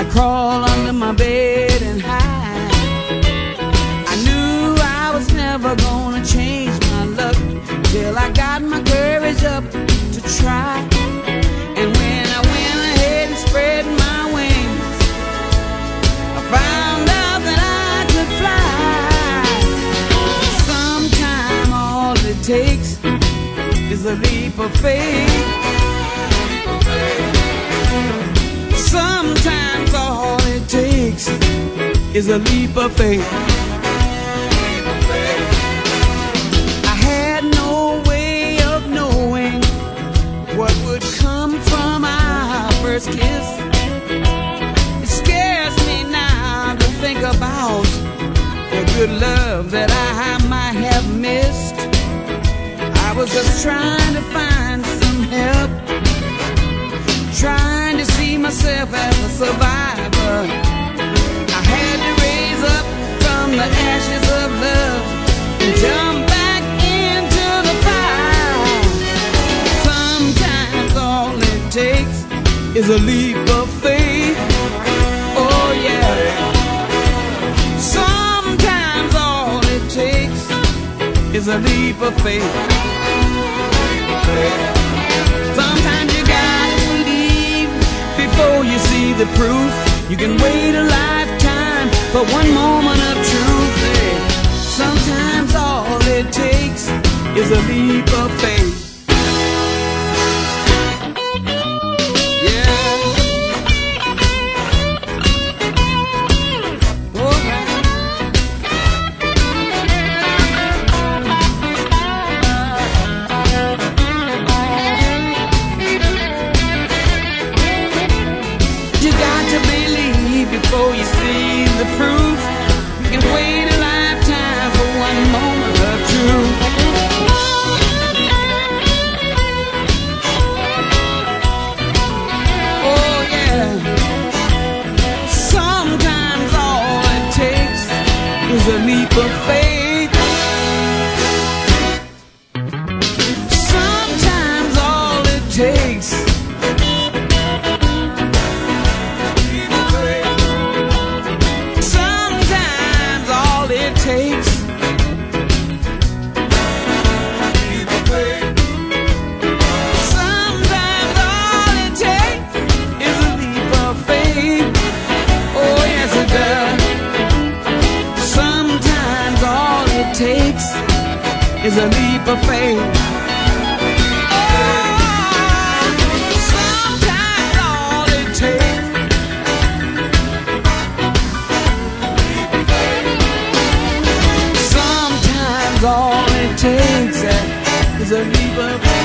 I'd crawl under my bed and hide. I knew I was never gonna change my luck till I got my courage up to try. And when I went ahead and spread my wings, I found out that I could fly. Sometime all it takes is a leap of faith. Sometimes all it takes is a leap of faith. I had no way of knowing what would come from our first kiss. It scares me now to think about the good love that I might have missed. I was just trying to find some help, trying to see myself as a survivor. I had to raise up from the ashes of love and jump back into the fire. Sometimes all it takes is a leap of faith. Oh yeah. Sometimes all it takes is a leap of faith. Sometimes you gotta believe before you see the proof. You can wait a lifetime for one moment of truth. Hey, sometimes all it takes is a leap of faith. Before you see the proof, you can wait a lifetime for one moment of truth. Oh yeah. Sometimes all it takes is a leap of faith. Sometimes all it takes is a leap of faith. Sometimes all it takes is a leap of faith.